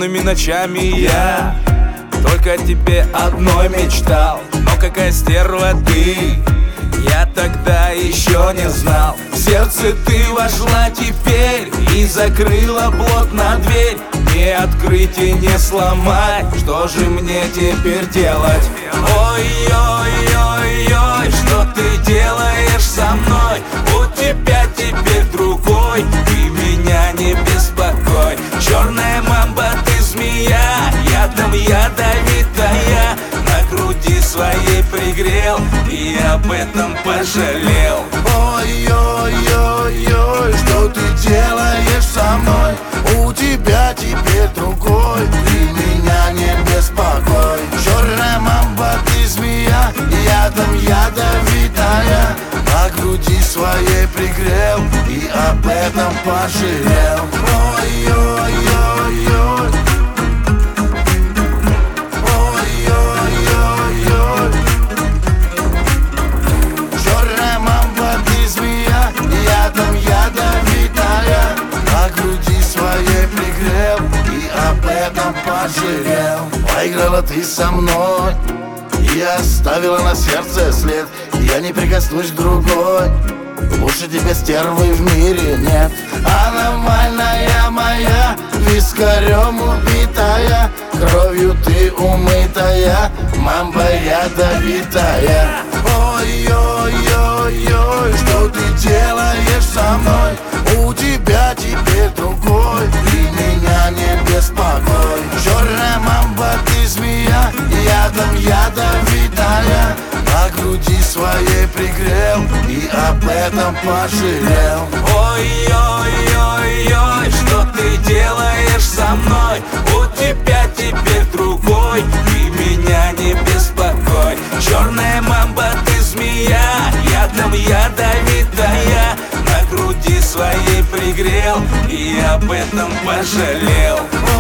бессонными ночами я только о тебе одной мечтал. Но какая стерва ты, я тогда еще не знал. В сердце ты вошла теперь и закрыла плотно дверь. Не открыть и не сломать, что же мне теперь делать? Ой-ой-ой-ой, что ты делаешь со мной? У тебя теперь другой, ты меня не беспокой. Черная мамба, ты змея, ядом ядовитая. На груди своей пригрел и об этом пожалел. Ой-ой-ой-ой, что ты делаешь со мной? У тебя теперь другой, ты меня не беспокой. Черная мамба, ты змея, ядом ядовитая. На груди своей пригрел и об этом пожалел. Ой-ой-ой-ой, ой-ой-ой-ой. Черная мамба, ты змея, ядом ядовитая. На груди своей пригрел и об этом пожалел. Поиграла ты со мной и оставила на сердце след. Я не прикоснусь к другой, лучше тебя, стервы, в мире нет. Аномальная моя, вискарем убитая, кровью ты умытая, мамба ядовитая. Ой-ой-ой-ой, что ты делаешь со мной? У тебя теперь другой, ты меня не беспокой. Черная мамба, ты змея, ядом ядовитая. На груди своей пригрел и об этом пожалел. Ой-ой-ой-ой, что ты делаешь со мной? У тебя теперь другой, ты меня не беспокой. Черная мамба, ты змея, ядом ядовитая. На груди своей пригрел и об этом пожалел.